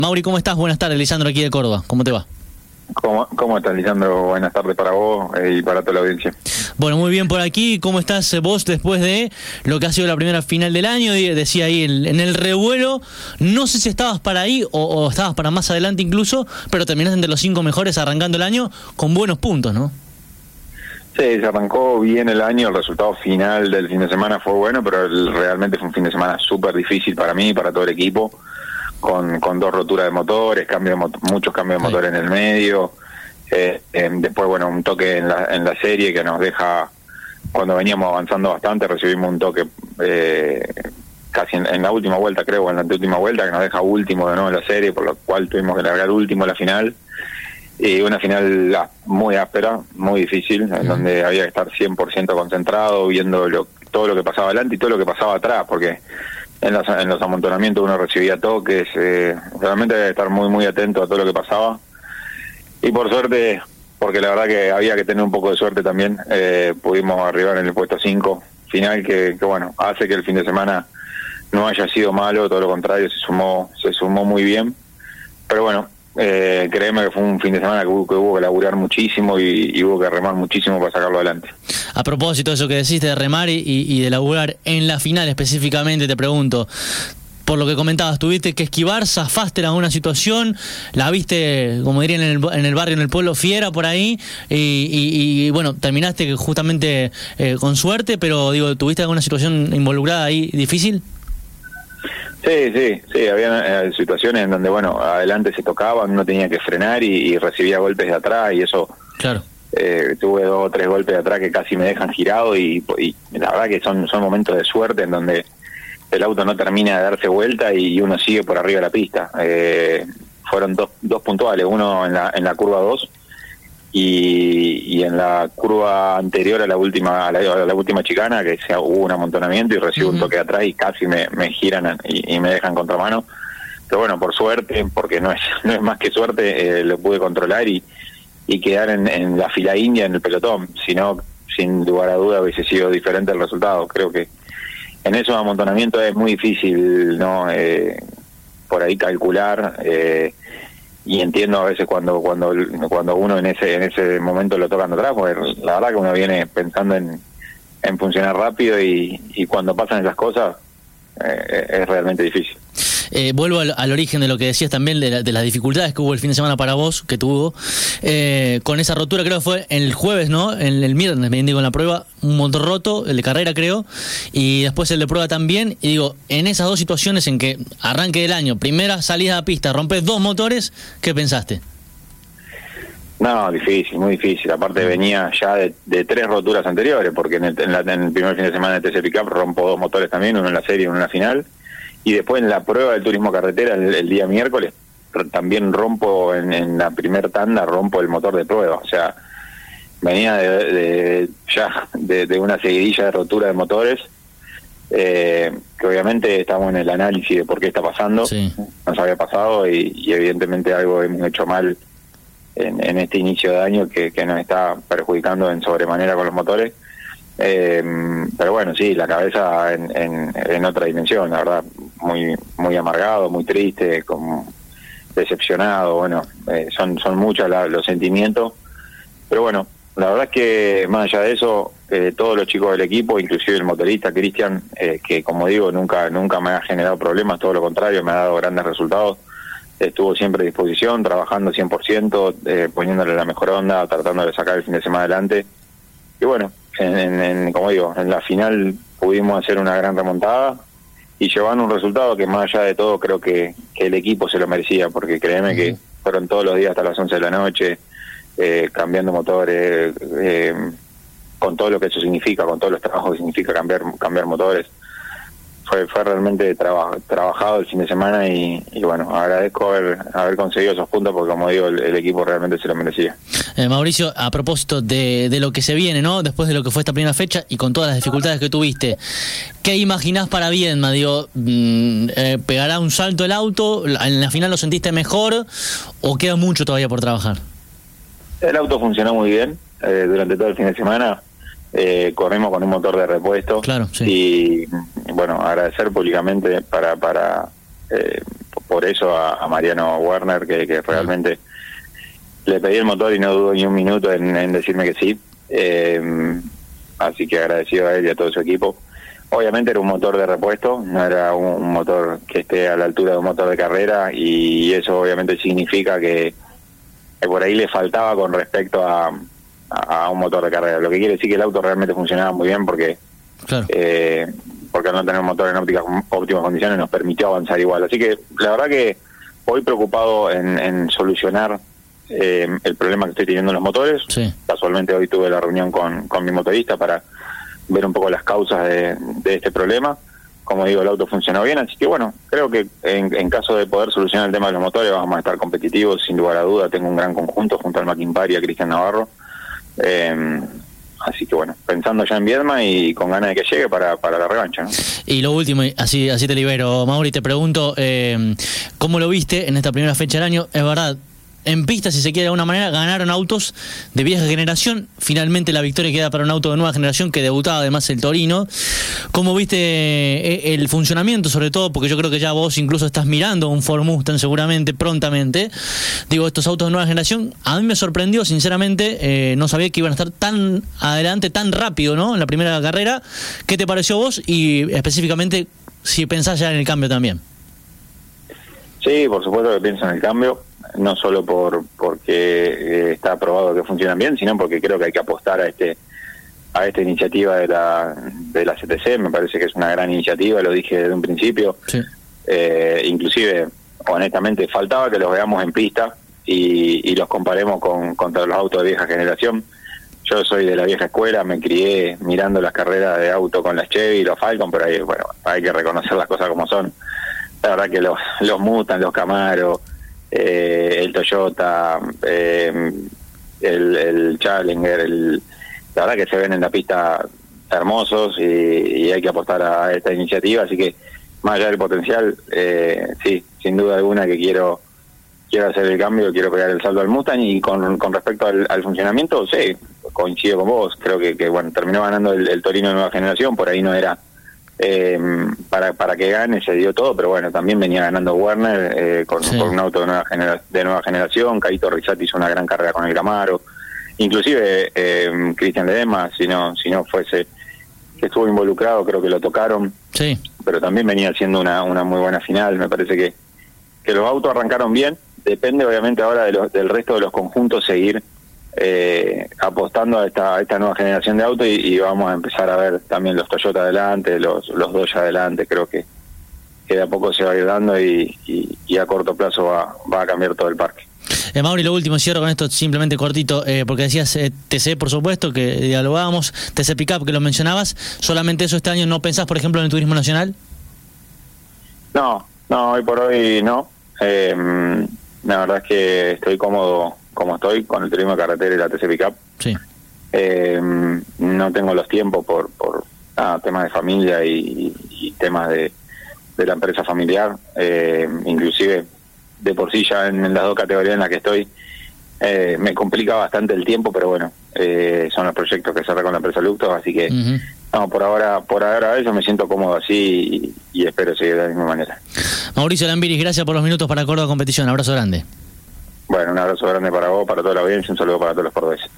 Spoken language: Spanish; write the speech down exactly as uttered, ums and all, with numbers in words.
Mauri, ¿cómo estás? Buenas tardes, Lisandro aquí de Córdoba. ¿Cómo te va? ¿Cómo, cómo estás, Lisandro? Buenas tardes para vos eh, y para toda la audiencia. Bueno, muy bien por aquí. ¿Cómo estás vos después de lo que ha sido la primera final del año? Decía ahí en, en el revuelo, no sé si estabas para ahí o, o estabas para más adelante incluso, pero terminaste entre los cinco mejores arrancando el año con buenos puntos, ¿no? Sí, se arrancó bien el año, el resultado final del fin de semana fue bueno, pero el, realmente fue un fin de semana súper difícil para mí y para todo el equipo. Con, con dos roturas de motores, cambio de mot muchos cambios de motor en el medio, eh, eh, después bueno un toque en la, en la serie que nos deja, cuando veníamos avanzando bastante recibimos un toque eh, casi en, en la última vuelta creo, o en la anteúltima vuelta, que nos deja último de nuevo en la serie, por lo cual tuvimos que largar último la final, y una final muy áspera, muy difícil, en donde había que estar cien por ciento concentrado, viendo lo, todo lo que pasaba adelante y todo lo que pasaba atrás, porque En los, en los amontonamientos uno recibía toques, eh, realmente había que estar muy muy atento a todo lo que pasaba, y por suerte, porque la verdad que había que tener un poco de suerte también, eh, pudimos arribar en el puesto cinco final, que, que bueno, hace que el fin de semana no haya sido malo, todo lo contrario, se sumó se sumó muy bien, pero bueno, eh, créeme que fue un fin de semana que hubo que, hubo que laburar muchísimo y, y hubo que remar muchísimo para sacarlo adelante. A propósito de eso que deciste de remar y, y de laburar en la final específicamente, te pregunto, por lo que comentabas, tuviste que esquivar, zafaste en alguna situación, la viste, como dirían en el, en el barrio, en el pueblo, fiera por ahí, y, y, y bueno, terminaste justamente eh, con suerte, pero digo, ¿tuviste alguna situación involucrada ahí difícil? Sí, sí, sí, había eh, situaciones en donde, bueno, adelante se tocaban, uno tenía que frenar y, y recibía golpes de atrás, y eso... Claro. Eh, tuve dos o tres golpes de atrás que casi me dejan girado, y, y la verdad que son, son momentos de suerte en donde el auto no termina de darse vuelta y uno sigue por arriba de la pista. Eh, fueron dos, dos puntuales, uno en la, en la curva dos y, y en la curva anterior a la última a la, a la última chicana, que se, hubo un amontonamiento y recibo uh-huh. un toque de atrás y casi me, me giran y, y me dejan contramano. Pero bueno, por suerte, porque no es, no es más que suerte, eh, lo pude controlar y y quedar en, en la fila india en el pelotón, si no, sin lugar a duda hubiese sido diferente el resultado. Creo que en esos amontonamientos es muy difícil, ¿no? Eh, por ahí calcular, eh, y entiendo a veces cuando cuando cuando uno en ese en ese momento lo tocan atrás, porque la verdad que uno viene pensando en, en funcionar rápido y, y cuando pasan esas cosas eh, es realmente difícil. Eh, vuelvo al, al origen de lo que decías también, de, la, de las dificultades que hubo el fin de semana para vos, que tuvo, eh, con esa rotura, creo que fue el jueves, ¿no? El, el viernes, me digo, en la prueba, un motor roto, el de carrera creo, y después el de prueba también, y digo, en esas dos situaciones en que arranque del año, primera salida a pista, rompes dos motores, ¿qué pensaste? No, difícil, muy difícil, aparte venía ya de, de tres roturas anteriores, porque en el, en, la, en el primer fin de semana de T C Pickup rompo dos motores también, uno en la serie y uno en la final. Y después en la prueba del turismo carretera el, el día miércoles también rompo en, en la primer tanda, rompo el motor de prueba. O sea, venía de, de ya de, de una seguidilla de rotura de motores, eh, que obviamente estamos en el análisis de por qué está pasando. Sí. Nos había pasado y, y evidentemente algo hemos hecho mal en, en este inicio de año que, que nos está perjudicando en sobremanera con los motores. Eh, pero bueno, sí, la cabeza en, en, en otra dimensión, la verdad, muy muy amargado, muy triste, como decepcionado, bueno, eh, son son muchos la, los sentimientos, pero bueno, la verdad es que más allá de eso, eh, todos los chicos del equipo, inclusive el motorista Cristian, eh, que como digo, nunca nunca me ha generado problemas, todo lo contrario, me ha dado grandes resultados, estuvo siempre a disposición, trabajando cien por ciento, eh, poniéndole la mejor onda, tratando de sacar el fin de semana adelante, y bueno, En, en, en, como digo, en la final pudimos hacer una gran remontada y llevando un resultado que más allá de todo creo que, que el equipo se lo merecía, porque créeme uh-huh. que fueron todos los días hasta las once de la noche, eh, cambiando motores, eh, con todo lo que eso significa, con todos los trabajos que significa cambiar cambiar motores. Fue, fue realmente traba, trabajado el fin de semana y, y bueno, agradezco haber, haber conseguido esos puntos porque como digo, el, el equipo realmente se lo merecía. Eh, Mauricio, a propósito de, de lo que se viene, ¿no? Después de lo que fue esta primera fecha y con todas las dificultades que tuviste, ¿qué imaginás para Viedma? Digo, eh, ¿pegará un salto el auto? ¿En la final lo sentiste mejor o queda mucho todavía por trabajar? El auto funcionó muy bien eh, durante todo el fin de semana. Eh, corrimos con un motor de repuesto. Claro, sí. Y bueno, agradecer públicamente para para eh, por eso a, a Mariano Werner, que, que realmente le pedí el motor y no dudó ni un minuto en, en decirme que sí. Eh, así que agradecido a él y a todo su equipo. Obviamente era un motor de repuesto, no era un, un motor que esté a la altura de un motor de carrera, y eso obviamente significa que, que por ahí le faltaba con respecto a, a, a un motor de carrera. Lo que quiere decir que el auto realmente funcionaba muy bien porque claro. eh, porque al no tener un motor en ópticas, óptimas condiciones nos permitió avanzar igual. Así que la verdad que hoy preocupado en, en solucionar eh, el problema que estoy teniendo en los motores. Sí. Casualmente hoy tuve la reunión con, con mi motorista para ver un poco las causas de, de este problema. Como digo, el auto funcionó bien, así que bueno, creo que en, en caso de poder solucionar el tema de los motores vamos a estar competitivos, sin lugar a duda. Tengo un gran conjunto junto al Maquimpari y a Cristian Navarro. Eh, así que bueno, pensando ya en Viedma y con ganas de que llegue para, para la revancha, ¿no? Y lo último, así así te libero, Mauri, te pregunto, eh, ¿cómo lo viste en esta primera fecha del año? Es verdad, en pista, si se quiere de alguna manera, ganaron autos de vieja generación. Finalmente la victoria queda para un auto de nueva generación que debutaba además el Torino. ¿Cómo viste el funcionamiento, sobre todo? Porque yo creo que ya vos incluso estás mirando un Ford Mustang seguramente prontamente. Digo, estos autos de nueva generación, a mí me sorprendió, sinceramente, eh, no sabía que iban a estar tan adelante, tan rápido, ¿no? En la primera carrera. ¿Qué te pareció vos? Y específicamente, si pensás ya en el cambio también. Sí, por supuesto que pienso en el cambio. No solo por porque eh, está probado que funcionan bien, sino porque creo que hay que apostar a este a esta iniciativa de la de la C T C. Me parece que es una gran iniciativa, lo dije desde un principio. Sí. Eh, inclusive, honestamente, faltaba que los veamos en pista y, y los comparemos con contra los autos de vieja generación. Yo soy de la vieja escuela, me crié mirando las carreras de auto con las Chevy y los Falcon, pero ahí, bueno, hay que reconocer las cosas como son. La verdad que los, los Mustang, los Camaro, Eh, el Toyota, eh, el, el Challenger, el, la verdad que se ven en la pista hermosos y, y hay que apostar a esta iniciativa, así que más allá del potencial, eh, sí, sin duda alguna que quiero quiero hacer el cambio, quiero pegar el salto al Mustang. Y con, con respecto al, al funcionamiento, sí, coincido con vos, creo que, que bueno, terminó ganando el, el Torino de nueva generación, por ahí no era Eh, para para que gane, se dio todo, pero bueno, también venía ganando Werner eh, con, sí. con un auto de nueva, genera, de nueva generación. Caito Rizzati hizo una gran carrera con el Camaro, inclusive eh, Cristian Ledesma, si no si no fuese que estuvo involucrado, creo que lo tocaron, sí. pero también venía haciendo una, una muy buena final. Me parece que, que los autos arrancaron bien. Depende obviamente ahora de los, del resto de los conjuntos seguir Eh, apostando a esta, a esta nueva generación de autos, y, y vamos a empezar a ver también los Toyota adelante, los los Dodge adelante. Creo que, que de a poco se va a ir dando y, y, y a corto plazo va, va a cambiar todo el parque. Eh, Mauri, lo último, cierro con esto simplemente cortito, eh, porque decías eh, T C, por supuesto, que dialogábamos, T C Pickup, que lo mencionabas. ¿Solamente eso este año? ¿No pensás, por ejemplo, en el turismo nacional? No, no, hoy por hoy no. Eh, la verdad es que estoy cómodo como estoy con el turismo de carretera y la T C Pickup. Sí. Eh, no tengo los tiempos por por ah, temas de familia y, y temas de, de la empresa familiar. Eh, inclusive de por sí ya en, en las dos categorías en las que estoy eh, me complica bastante el tiempo, pero bueno, eh, son los proyectos que cerré con la empresa Luctos, así que uh-huh. no, por ahora por ahora eso me siento cómodo así y, y espero seguir de la misma manera. Mauricio Lambiris, gracias por los minutos para Córdoba Competición. Abrazo grande. Bueno, un abrazo grande para vos, para toda la audiencia, un saludo para todos los cordobeses.